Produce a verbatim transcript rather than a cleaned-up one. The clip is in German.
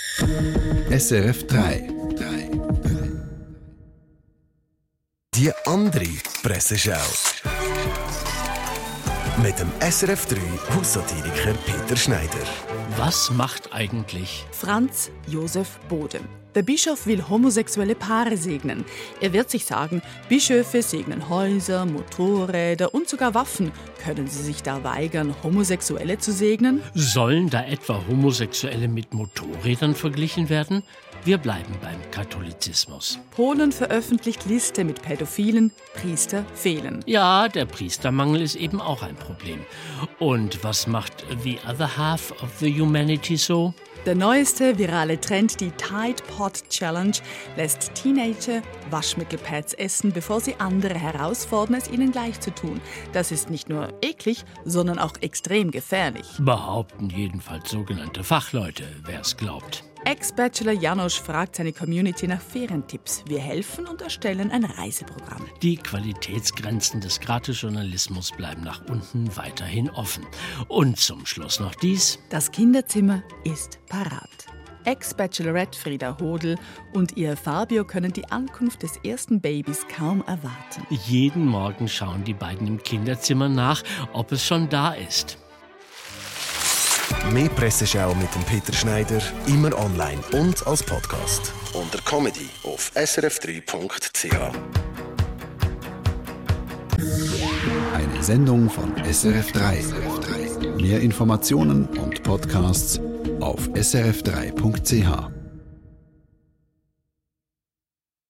S R F drei. Die andere Presseschau. Mit dem S R F drei Haussatiriker Peter Schneider. Was macht eigentlich Franz Josef Bode? Der Bischof will homosexuelle Paare segnen. Er wird sich sagen, Bischöfe segnen Häuser, Motorräder und sogar Waffen. Können Sie sich da weigern, Homosexuelle zu segnen? Sollen da etwa Homosexuelle mit Motorrädern verglichen werden? Wir bleiben beim Katholizismus. Polen veröffentlicht Liste mit Pädophilen, Priester fehlen. Ja, der Priestermangel ist eben auch ein Problem. Und was macht the other half of the humanity so? Der neueste virale Trend, die Tide Pod Challenge, lässt Teenager Waschmittelpads essen, bevor sie andere herausfordern, es ihnen gleich zu tun. Das ist nicht nur eklig, sondern auch extrem gefährlich. Behaupten jedenfalls sogenannte Fachleute, wer es glaubt. Ex-Bachelor Janosch fragt seine Community nach Ferientipps. Wir helfen und erstellen ein Reiseprogramm. Die Qualitätsgrenzen des Gratisjournalismus bleiben nach unten weiterhin offen. Und zum Schluss noch dies. Das Kinderzimmer ist parat. Ex-Bachelorette Frieda Hodl und ihr Fabio können die Ankunft des ersten Babys kaum erwarten. Jeden Morgen schauen die beiden im Kinderzimmer nach, ob es schon da ist. Mehr Presseschau mit dem Peter Schneider, immer online und als Podcast. Unter Comedy auf s r f drei punkt c h. Eine Sendung von S R F drei. Mehr Informationen und Podcasts auf s r f drei punkt c h.